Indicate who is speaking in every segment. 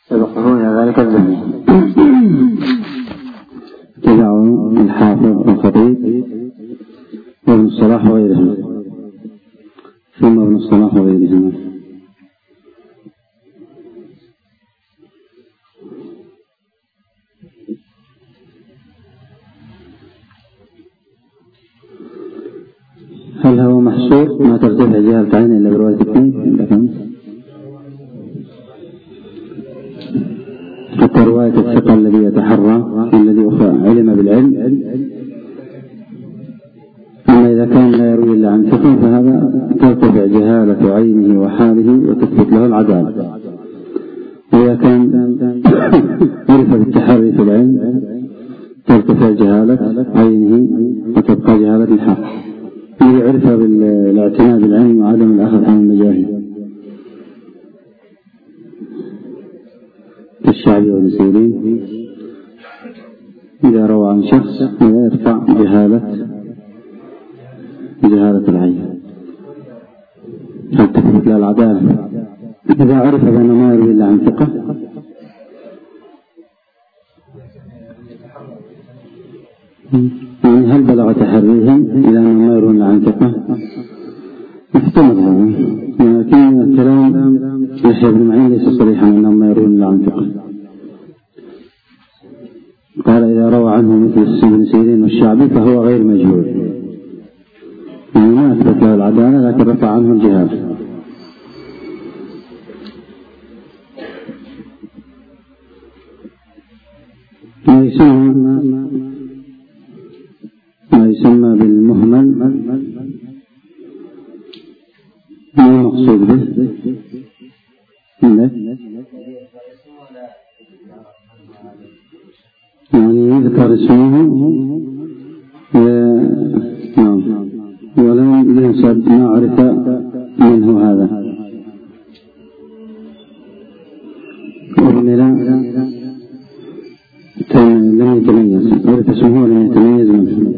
Speaker 1: يبقون ذلك الذنب. تبع الحافظ الخطيب وابن الصلاح وغيرهم، ثم ابن الصلاح وغيرهما. هل هو محصور ما ترتفع جهة عين إلا برواية اثنين؟ حتى رواية الثقة الذي يتحرى الذي علم بالعلم. أما إذا كان لا يروي إلا عن ثقة فهذا ترتفع جهالة عينه وحاله وتثبت له العدالة. وإذا كان عرف بالتحري في العلم ترتفع جهالة عينه وتبقى جهالة الحق. إذا عرف بالاعتناء بالعلم وعدم الأخذ عن المجاهد كالشعبي والسيرين، إذا روى عن شخص لا يرفع جهالة العين، هل تثبت له العدالة. إذا عرف بأنه ما يروي إلا عن ثقة يعني هل بلغ تحريهم إلى أنه ما يروي إلا عن ثقة؟ احتمل هذا، لكن الكلام يحيى بن معين ليس صريحا أنه ما يروي إلا عن ثقة. قال إذا روى عنه مثل ابن سيرين والشعبي فهو غير مجهول، يعني ما أثبت له العدالة لكن رفع عنه الجهال. ما يسمى بالمهمل ما المقصود به؟ يعني يذكر اسمه ولم ينسب ما عرف منه هذا لم يتميز، عرف اسمه ولم يتميز منه،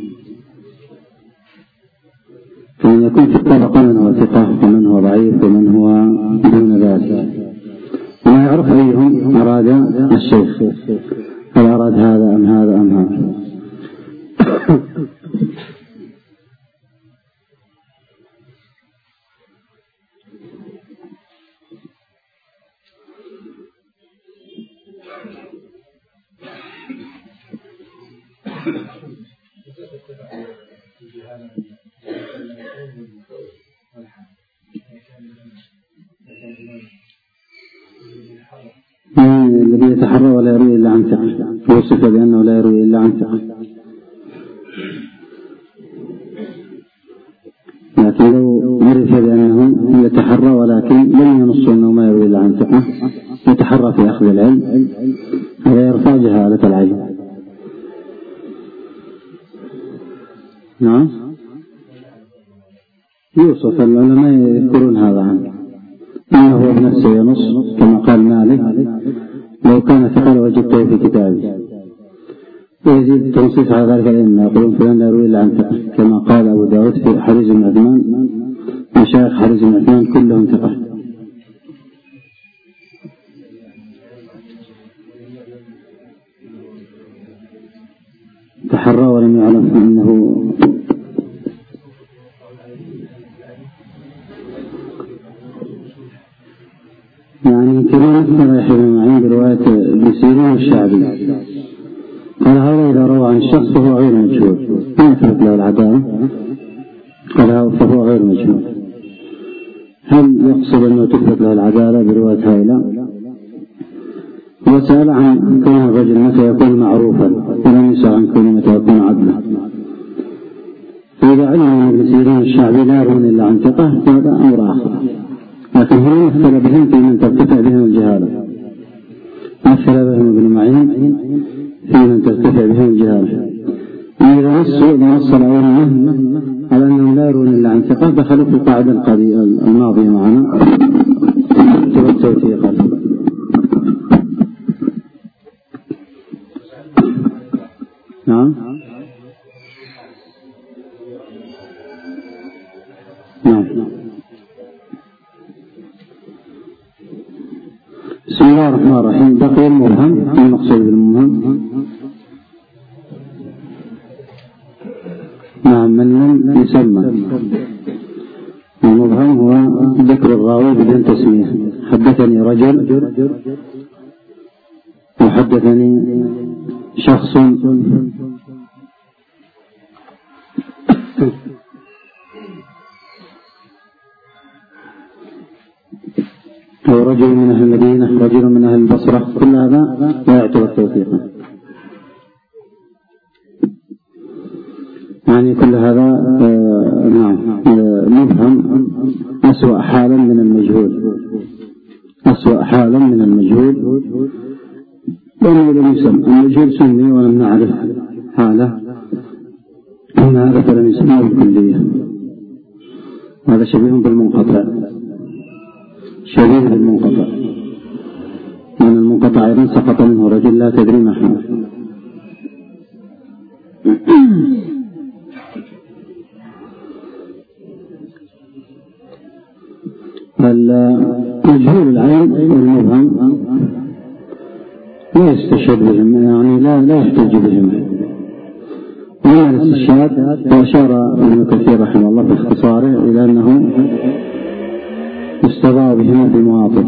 Speaker 1: فإن يكون في الطبقة من هو ثقة ومن هو ضعيف ومن هو دون ذلك، وما يعرف أيهم أراد الشيخ، هل أراد هذا أم هذا أم هذا. الذي يتحرى ولا يروي إلا عن ثقة وصف بأنه لا يروي إلا عن ثقة، لكن لو عرف بأنه يتحرى ولكن لم ينص أنه ما يروي إلا عن ثقة يتحرى في أخذ العلم، هذا يرفع جهالة العلم. نعم، يوصف العلماء يذكرون هذا عنه أنه هو بنفسه ينص كما قال مالك لو كان ثقة لوجدته في كتابه، ويزيد تنصيص على ذلك العلم يقولون فلان لا يروي إلا عن ثقة كما قال أبو داود في حريز بن عثمان، مشايخ حريز بن عثمان كلهم ثقة. تحرى ولم يعلم أنه يعني كما أكثر يحيى بن معين برواية ابن سيرين والشعبي، قال هذا إذا روى عن الشخص فهو غير مجهول ما يثبت له العدالة، قال فهو غير مجهول. هل يقصد أنه تثبت له العدالة برواية هؤلاء؟ وسأل عن كون الرجل متى يكون معروفا ولم يسأل عن كون متى يكون عدلا. فإذا علم أن ابن سيرين والشعبي لا يرون إلا عن ثقة فهذا أمر آخر، لكن هنا مثل بهم في من ترتفع بهم الجهالة، مثل بهم ابن معين في من ترتفع بهم الجهالة. إذا نص الأئمة على أنهم لا يرون إلا عن ثقة دخلوا في القاعدة الماضية معنا والتوثيق. نعم بسم الله الرحمن الرحيم. بقي المبهم. المقصود بالمبهم مع من لم يسمى. المبهم هو ذكر الراوي بدون تسمية. حدثني رجل وحدثني شخص أو رجل من أهل المدينة، رجل من أهل البصرة، كل هذا لا يعتبر توثيقا. يعني كل هذا مبهم أسوأ حالا من المجهول، أسوأ حالا من المجهول ومن لم يسمى. المجهول سمي ولم نعرف حاله، أما هذا فلم يسمى بالكلية. هذا شبيه بالمنقطع، شبيه بالمنقطع، لأن المنقطع أيضا سقط منه رجل لا تدري ما حاله. مجهول العين والمبهم لا يستشهد بهم، يعني لا يحتج بهم. ومن الاستشهاد وأشار ابن كثير رحمه الله باختصاره إلى أنه استضاء بهما في مواطن.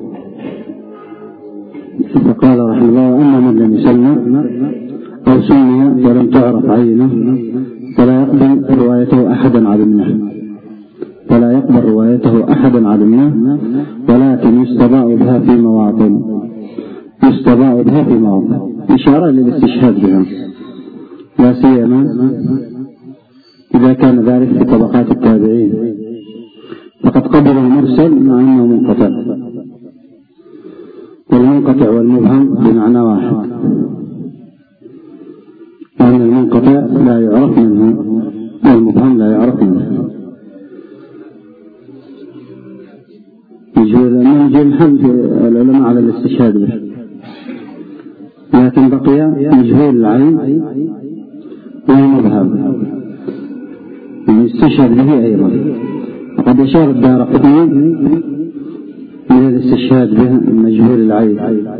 Speaker 1: فقال رحمه الله: وأما من لم يسمى أو سمي ولم تعرف عينه فلا يقبل روايته أحدا علمناه، فلا يقبل روايته أحدا علمناه، ولكن يستضاء بها في مواطن، يستضاء بها في مواطن، إشارة للاستشهاد بها، لا سيما إذا كان ذلك في طبقات التابعين، فقد قبل المرسل مع أنه منقطع، والمنقطع والمبهم بمعنى واحد، لأن المنقطع لا يعرف منه والمبهم لا يعرف منه. مجهول الحمد العلماء على الاستشهاد به، لكن بقي مجهول العين والمبهم يستشهد به أيضا. وقد أشار الدارقطني إلى الاستشهاد به مجهول العين،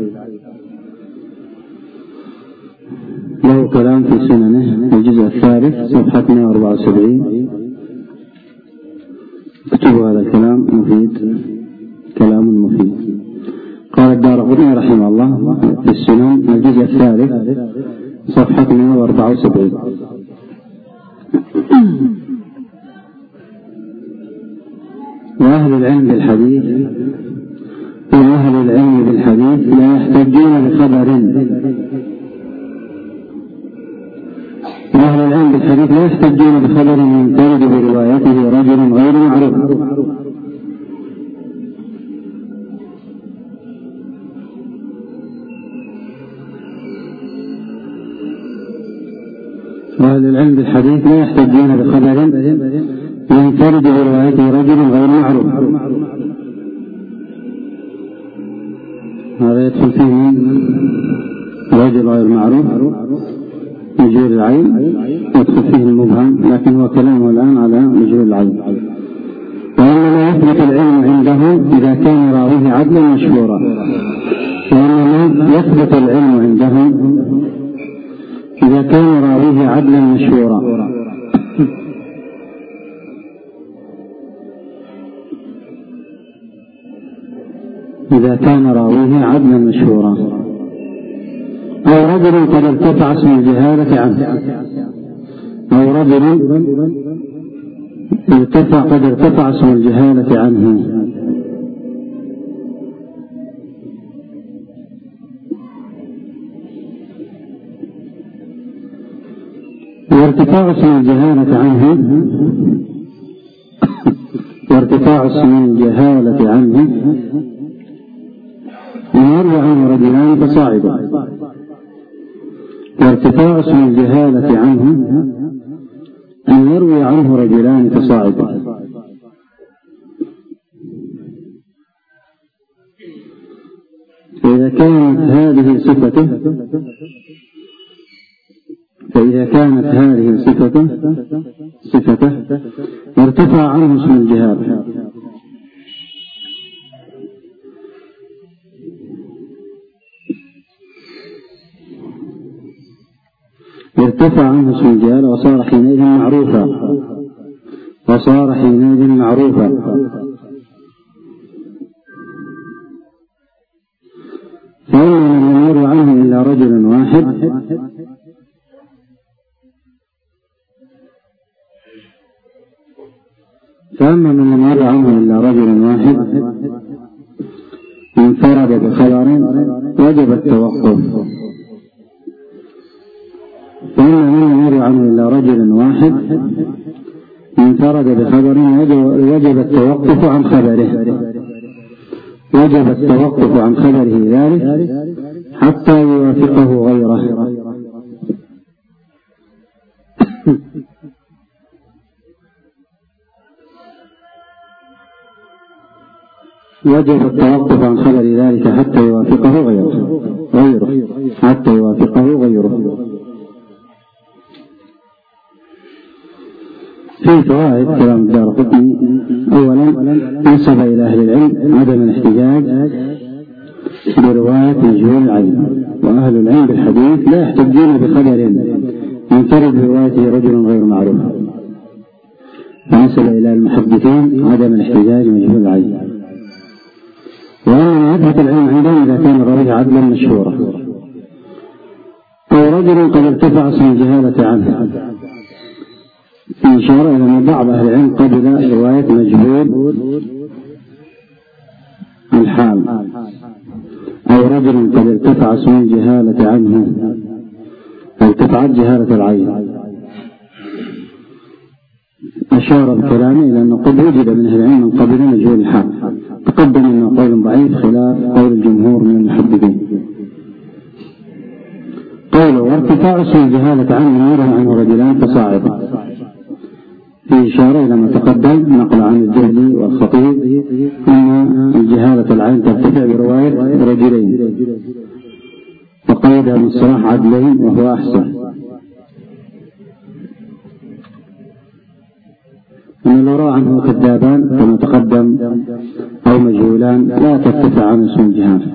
Speaker 1: له كلام في سننه الجزء الثالث صفحة 174. اكتبوا هذا الكلام، مفيد، كلام مفيد. قال الدارقطني رحمه الله في السنن الجزء الثالث صفحة 174: وأهل العلم بالحديث لا يحتجون بخبر، وأهل العلم بالحديث لا يحتجون بخبر ينفرد بروايته رجل غير معروف. وأهل العلم بالحديث لا يحتجون بخبر ينفرد بروايته رجل غير معروف. هذا يدخل فيه رجل غير معروف، مجهول العين، يدخل فيه المبهم، لكن هو كلامه الآن على مجهول العين. وإنما يثبت العلم عنده إذا كان راويه عدلا مشهورا، وإنما يثبت العلم عنده إذا كان راويه عدلا مشهورا. إذا كان راويه عدلا مشهورا، أو رجل قد ارتفع اسم الجهالة عنه، أو رجل قد ارتفع اسم الجهالة عنه. وارتفاع اسم الجهالة عنه أن يروي عنه رجلان فصاعدا. وارتفاع اسم الجهالة عنه أن يروي عنه رجلان فصاعدا. فإذا كانت هذه صفته ارتفع عنه اسم الجهالة. ارتفع عنه اسم الجهالة وصار حينئذ معروفا فإنه لم يروى عنه إلا رجل واحد فأما من لم يروى عنه إلا رجل واحد انفرد بخبر وجب التوقف. فإما من لم يروى عنه إلا رجل واحد انفرد بخبر وجب التوقف عن خبره ذلك حتى يوافقه غيره. وجب التوقف عن خبر ذلك حتى يوافقه غيره. في فوائد كلام الدارقطني: أولا نسب إلى أهل العلم عدم الاحتجاج برواية مجهول العين، وأهل العلم بالحديث لا يحتجون بخبر ينفرد بروايته رجل غير معروف، فنسب إلى المحدثين عدم الاحتجاج بمجهول العين. وأن معرفة العلم عندهم إذا كان الراوي عدلا مشهورا، أو رجل قد ارتفع اسم الجهالة عنه، في إشارة إلى أن بعض أهل العلم قبل رواية مجهول الحال، أو رجل قد ارتفع اسم الجهالة عنه، ارتفعت جهالة العين. أشار بكلامه إلى أنه قد وجد من أهل العلم من قبل مجهول الحال، تقدم أنه قول ضعيف خلاف قول الجمهور من المحدثين. قوله: وارتفاع اسم الجهالة عنه يروى عنه رجلان فصاعدا، في إشارة إلى ما تقدم نقل عن الجهلي والخطيب أن الجهالة العين ترتفع برواية رجلين، وقيدها بالصراح عدلين وهو أحسن. أن لو روى عنه كذابان كما تقدم أو مجهولان لا ترتفع عن اسم الجهالة.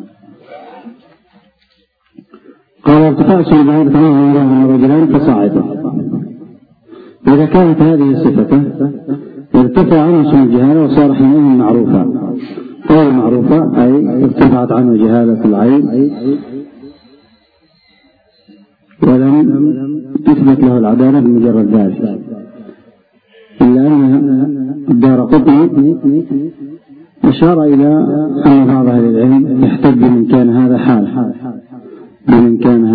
Speaker 1: قال: ارتفاع اسم الجهالة عنه يروى عنه رجلان فصاعدا، إذا كانت هذه صفته ارتفع عنه اسم الجهالة وصار حينئذ معروفا. قول معروفة أي ارتفعت عنه جهالة العين ولم تثبت له العدالة بمجرد ذلك، إلا أن الدارقطني أشار إلى أن بعض أهل العلم يحتج من كان هذا حال، ومن كان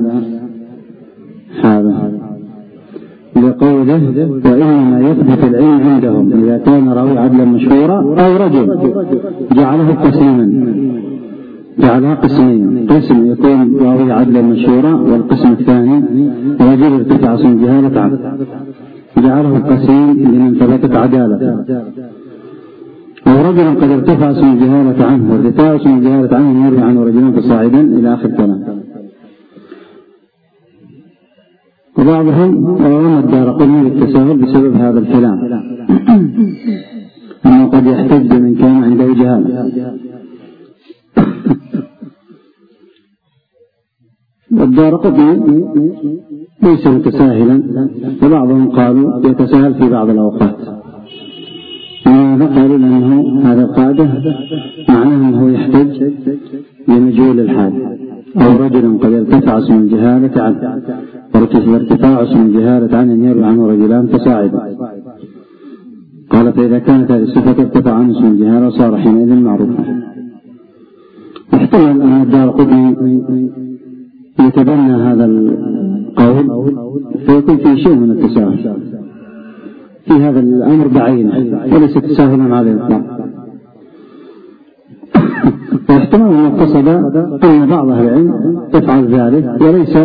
Speaker 1: هذا لقوله: وإنما يثبت العلم عندهم إذا كان راوي عدلا مشهورا أو رجل جعلها قسمين، قسم يكون راوي عدلا مشهورا، والقسم الثاني رجل ارتفع اسم الجهالة عنه، جعله قسيم لمن ثبتت عدالته. أو رجل قد ارتفع اسم الجهالة عنه، وارتفاع اسم الجهالة عنه يروي عنه رجلان فصاعدا إلى آخر كلام. وبعضهم رمى الدارقطني بالتساهل بسبب هذا الكلام، أنه قد يحتج من كان عنده جهالة. والدارقطني ليس متساهلا، وبعضهم قالوا يتساهل في بعض الأوقات. قالوا لأنه هذا القاعدة معناه أنه يحتج بمجهول الحال، أو رجل قد ارتفع اسم الجهالة عنه، وارتفاع اسم الجهالة عنه يروي عنه رجلان فصاعدا. قال: فإذا كانت هذه الصفة ارتفع عنه اسم الجهالة صار حينئذ معروفا. احتمل أن الدارقطني يتبنى هذا القول فيكون فيه شيء من التساهل في هذا الأمر بعينه، وليس تساهلا على الإطلاق. واحتمال أن يقتصد أن بعض أهل العلم يفعل ذلك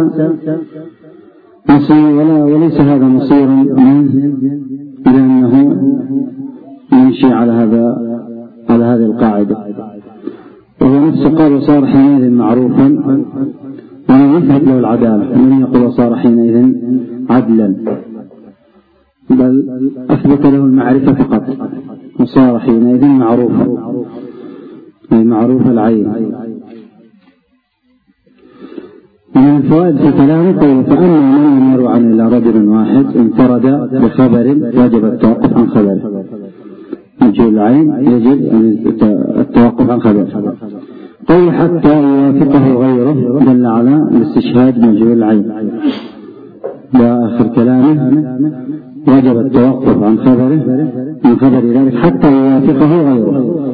Speaker 1: وليس هذا مصيرا منه، لأنه يمشي على هذه القاعدة، وهو نفسه قال: وصار حينئذ معروفا، ولم يثبت له العدالة، لم يقل وصار حينئذ عدلا، بل أثبت له المعرفة فقط، وصار حينئذ معروفا، أي معروف العين. ومن من فوائد في كلامه قوله فأما من يروى عن إلى رجل واحد انفرد بخبر وجب التوقف عن خبره. مجهول العين يجب التوقف عن خبره. قول حتى يوافقه غيره دل على الاستشهاد مجهول العين. وآخر كلامه وجب التوقف عن خبره من خبر ذلك حتى يوافقه غيره.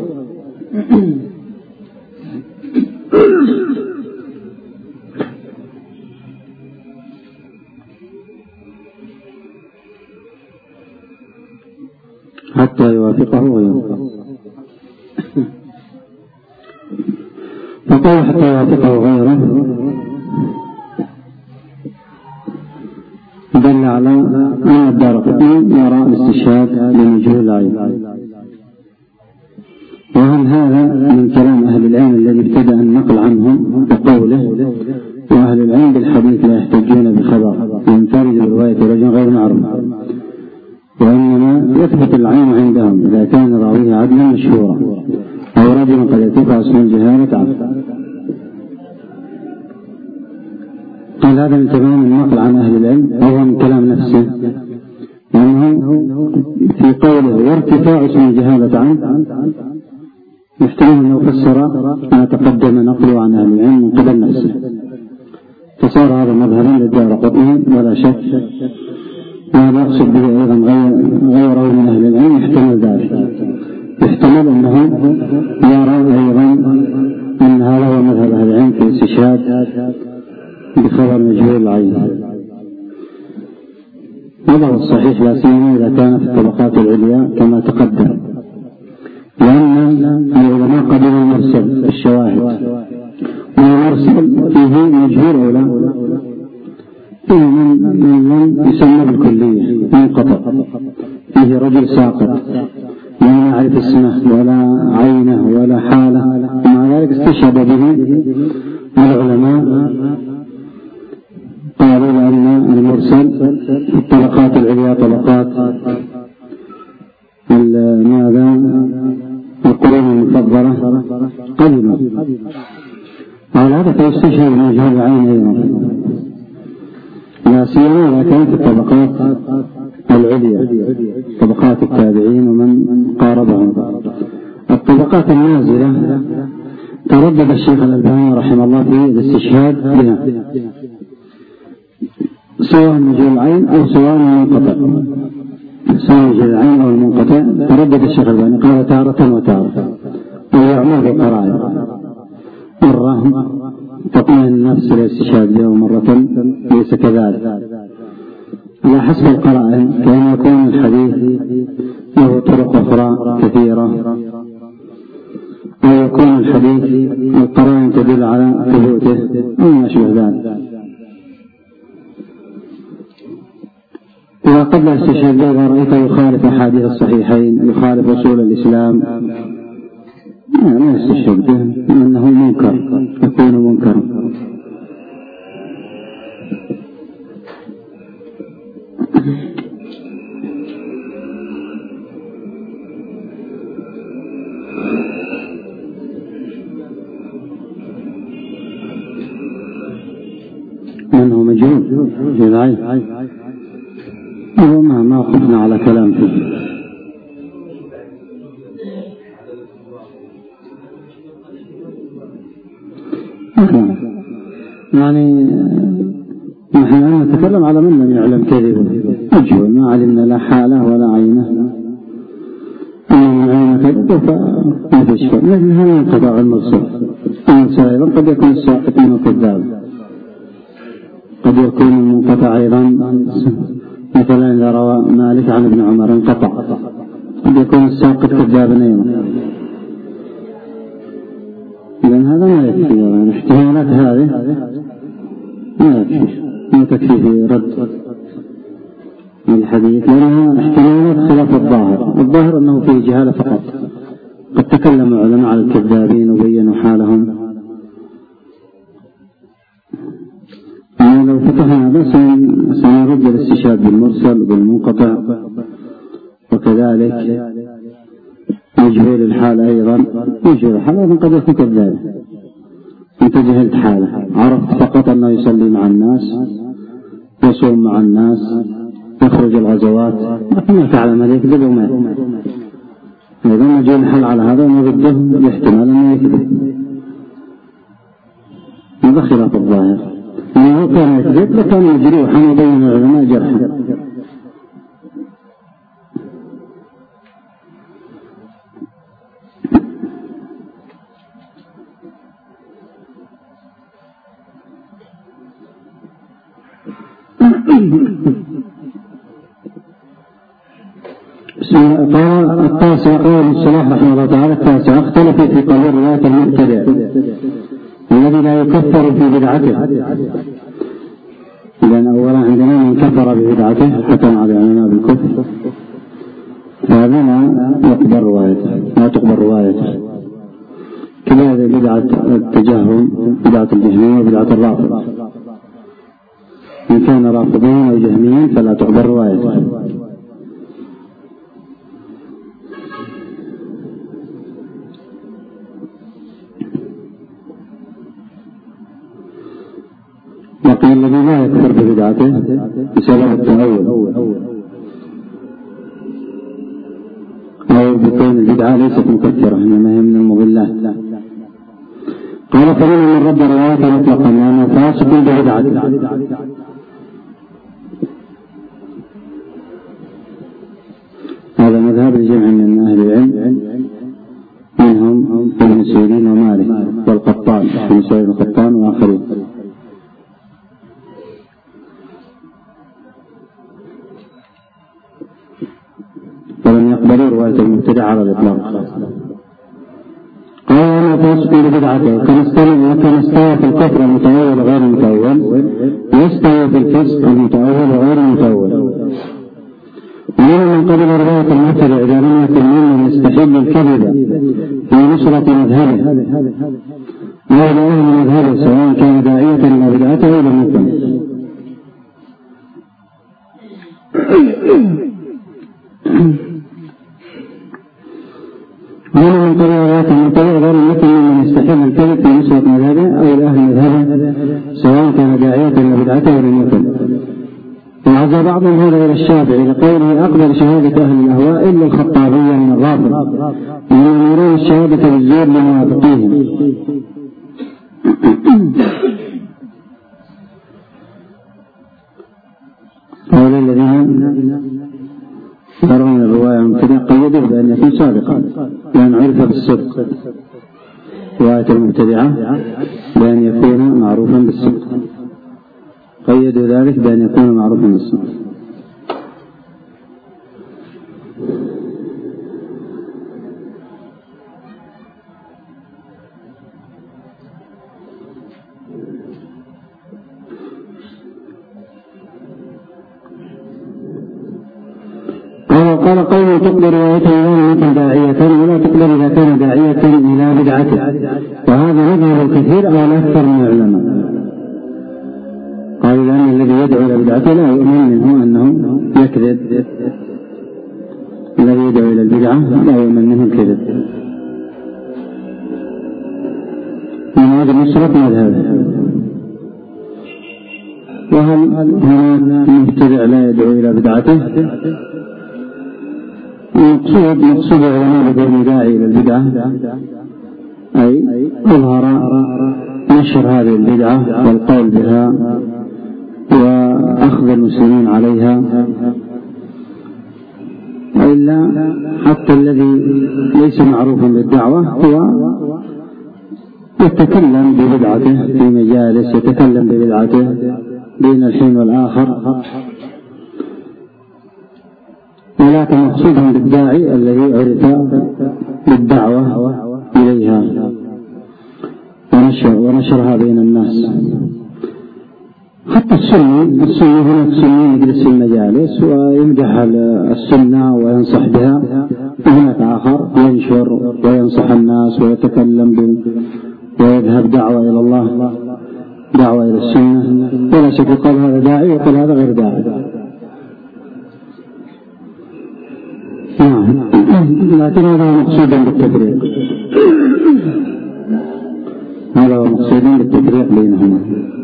Speaker 1: حتى يوافقه غيره. فقال حتى يوافقه غيره دل على أن الدارقطني يرى الاستشهاد بمجهول العين. وهل هذا من كلام أهل العلم الذي ابتدأ النقل عنهم بقوله وأهل العلم بالحديث لا يحتجون بخبر ينفرد برواية رجل غير معروف، وإنما يثبت العين عندهم إذا كان راويه عدلا مشهورا أو رجل قد يتبع اسم الجهالة عنه. قال هذا من تمام النقل عن أهل العلم أو من كلام نفسه، لأنه في قوله وارتفاع اسم الجهالة عنه يحتمل أنه فسر ما تقدم نقله عن أهل العلم من قبل نفسه، فصار هذا مظهرا للدارقطني ولا شك. وهذا أقصد به أيضا غيره من أهل العلم يحتمل ذلك، يحتمل أنه يرى أيضا أن هذا هو مذهب أهل العلم في الاستشهاد بخبر مجهول العين. هذا هو الصحيح لا سيما إذا كان في الطبقات العليا كما تقدم، لأن العلماء قبلوا المرسل بالشواهد، والمرسل فيه مجهول أو لا فيه من يسمى بالكلية منقطع، فيه رجل ساقط لا يعرف اسمه ولا عينه ولا حاله، ومع ذلك استشهد به العلماء. قالوا بأن المرسل في الطبقات العليا طبقات ماذا القرون المفضلة قديما، على هذا فيستشهد بمجهول العين أيضا، لا سيما إذا كانت في الطبقات العليا طبقات التابعين ومن قاربهم. الطبقات النازلة تردد الشيخ الألباني رحمه الله في الاستشهاد بها، سواء مجهول العين أو سواء المنقطع، سواء مجهول العين أو المنقطع تردد الشيخ الألباني قال تارة وتارة، ويعمل بقرائن مرة تطمئن النفس للاستشهاد له ومرة ليس كذلك، على حسب القرائن، كأن يكون الحديث له طرق أخرى كثيرة، أو يكون الحديث القرائن تدل على ثبوته أو ما شبه ذلك. وقبل الاستشهاد إذا رأيته يخالف أحاديث الصحيحين، يخالف أصول الإسلام، ما يستشهد به لأنه منكر، يكون منكرا. منه مجهول جزعي، ما قفنا على كلام فيه. يعني نحن نتكلم على من لم يعلم كذبه مجهول، ما علمنا لا حاله ولا عينه، أما من عين كذبه فما في شيء. مثل هذا انقطاع المرسل أيضا قد يكون الساقط منه كذاب، قد يكون المنقطع أيضا مثلا إذا روى مالك عن ابن عمر انقطع، قد يكون الساقط كذابا أيضا. إذن هذا ما يكفي، يعني احتمالات هذه ما تكفي في رد الحديث، لأنها احتمالات خلاف الظاهر. الظاهر أنه فيه جهالة فقط، قد تكلم علماء على الكذابين وبينوا حالهم. يعني لو فتحنا هذا سنرد الاستشهاد بالمرسل وبالمنقطع، وكذلك مجهول الحال أيضا. مجهول الحال أيضا قد يكون كذاب، أنت جهلت حاله، عرفت فقط أنه يصلي مع الناس، يصوم مع الناس، يخرج الغزوات، لكن ما تعلم هل يكذب وما إذا ما جاء الحل على هذا وما بده يحتمل أنه يكذب. هذا خلاف الظاهر، إنه كان يكذب لكان يجريحا وبين العلماء جرحا. قال التاسع، قال الصلاح رحمه الله تعالى التاسع: اختلف في قبول رواية المبتدع الذي لا يكفر في بدعته، لأن أولا عندنا من كفر ببدعته حكم على العلماء بالكفر، فهذا لا يقبل روايته، لا تقبل روايته. كذلك بدعة التجهم، بدعة الجهمية وبدعة الرافضة، إن كان رافضين أو جهميين فلا تقبل روايته. وقيل الذي لا يكفر ببدعته بسبب التأول أو بكون البدعة ليست مكفرة إنما هي من المضلات. قال: فمن من رد رواية مطلقا لأنه فاسق ببدعته. هذا مذهب الجمع من أهل العلم، منهم ابن سيرين ومالك والقطان، ابن سيرين والقطان وآخرين. ولم يقبلوا رواية المبتدع على الإطلاق. قال: أنا فاسق ببدعته كما استوى في الكفر المتأول غير المتأول يستوي في الفسق المتأول غير المتأول. ومن من قبل رواية المبتدع إذا لم يكن ممن يستحل الكذب في نصرة مذهبه أو لأهل مذهبه، سواء كان داعية إلى بدعته أو لم يكن. ومن من قبل رواية المبتدع غير المبتدع من يستحل الكذب في نصرة مذهبه أو لأهل مذهبه، سواء كان داعية إلى بدعته أو لم يكن. وعزى بعضهم هذا إلى الشافعي لقوله: أقبل شهادة أهل الأهواء إلا الخطابية من الرافض، وهم يرون الشهادة بالزور لموافقيهم. هؤلاء الذين يرون الرواية المبتدع قيدوا بأن يكون صادقا، لأن عرف بالصدق. رواية المبتدعة بأن يكون معروفا بالصدق، قيدوا ذلك بأن يكون معروفا بالصدق. قال: قوم تقبل روايته إذا لم يكن داعية، ولا تقبل إذا كان داعية إلى بدعته، وهذا مذهب الكثير أو الأكثر من العلماء. قالوا: لأن الذي يدعو إلى بدعته لا يؤمن منه أنه يكذب، الذي يدعو إلى البدعة لا يؤمن منه الكذب. من هذا نصرة مذهبه. وهل هناك مبتدع لا يدعو إلى بدعته؟ مقصود العلماء بدون داعي إلى البدعة أي أظهر نشر هذه البدعة والقول بها وأخذ المسلمين عليها، وإلا حتى الذي ليس معروفا بالدعوة هو يتكلم ببدعته في مجالس، يتكلم ببدعته بين الحين والآخر، ولكن مقصودهم بالداعي الذي عرف بالدعوة إليها ونشرها بين الناس. حتى السني هناك سني يجلس في المجالس ويمدح السنة وينصح بها، وهناك آخر ينشر وينصح الناس ويتكلم ويذهب دعوة إلى الله، دعوة إلى السنة، ولا شك يقال هذا داعي ويقال هذا غير داعي. لكن هذا مقصودا بالتفريق. هذا هو مقصودين بالتفريق بينهما.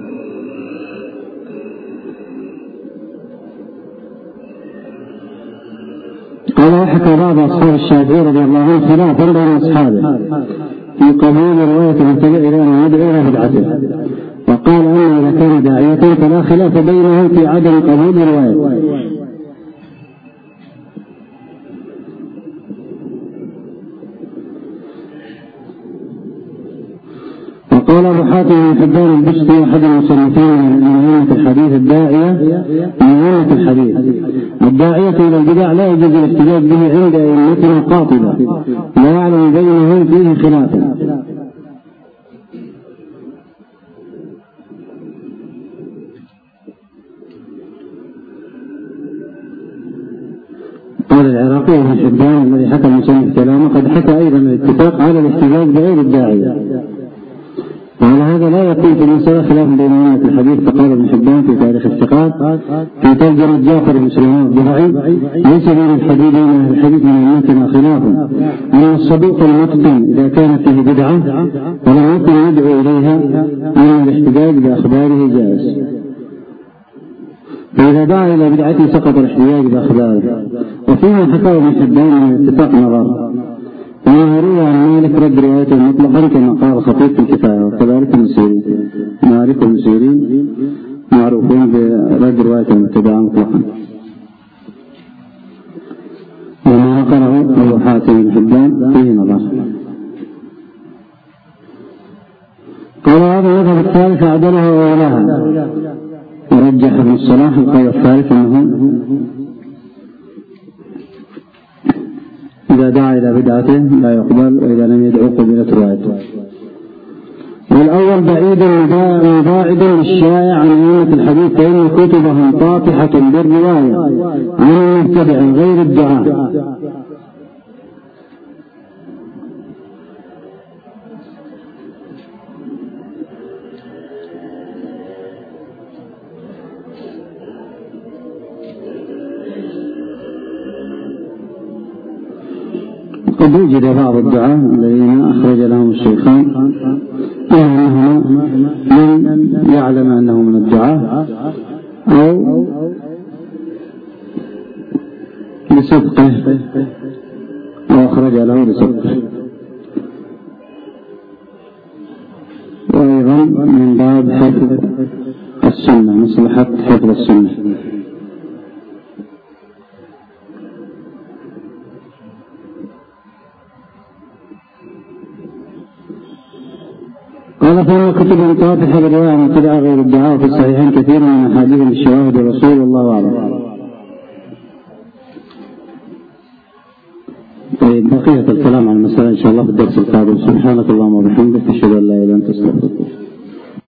Speaker 1: قال وحكى بعض أصحاب الشافعي رضي الله عنه خلافا بين أصحابه في قبول رواية المبتدع إلى أن يدعو إلى بدعته، وقال أنه إذا كان داعية فلا خلاف بينهم في عدم قبول الرواية. وقال أبو حاتم بن حبان البستي أحد المصنفين من أئمة الحديث الداعية من أئمة الحديث الداعية إلى البدع لا يجوز الاحتجاج به عند أئمتنا قاطبة لا يعلم بينهم فيه خلافا. قال العراقي بن حبان الذي حكى المصنف كلامه قد حكى أيضا الاتفاق على الاحتجاج بغير الداعية، وعلى هذا لا يكون في المسألة خلاف بين أئمة الحديث. فقال ابن حبان في تاريخ الثقات في ترجمة جعفر بن سليمان الضبعي ليس بين الحديث بين أهل الحديث من أئمتنا خلاف أن الصدوق المتقن إذا كانت فيه بدعة ولم يكن يدعو إليها أن الاحتجاج بأخباره جائز، فإذا دعا إلى بدعته سقط الاحتجاج بأخباره. وفيما حكاه ابن حبان من اتفاق نظر، وما روى عن مالك رد روايته مطلقا كما قال الخطيب في الكفاية، وكذلك المسيرين مالك والمسيرين معروفين برد روايته المتبعة مطلقا. وما نقله أبو حاتم بن حبان فيه نظر. قال هذا المذهب الثالث أعدله وأولاها، ورجح ابن الصلاح القول الثالث أنه إذا دعا إلى بدعته لا يقبل، وإذا لم يدعو قبلت روايته. والأول بعيد مباعد للشائع عن أئمة الحديث، فإن كتبهم طافحة بالرواية عن المبتدع غير الدعاء. قد وجد بعض الدعاة الذين أخرج لهم الشيخان أنهم من يعلم أنه من الدعاة أو لصدقه أو أخرج له لصدقه، وأيضا من باب حفظ السنة، مصلحة حفظ السنة. قال فإن كتب طافحة بالرواية عن ابتداع غير الدعاء في الصحيحين كثير من أحاديث بالشواهد الرسول والله أعلم. طيب بقية الكلام عن المسألة إن شاء الله في الدرس القادم. سبحانك اللهم وبحمدك أشهد أن لا إله إلا أنت أستغفرك.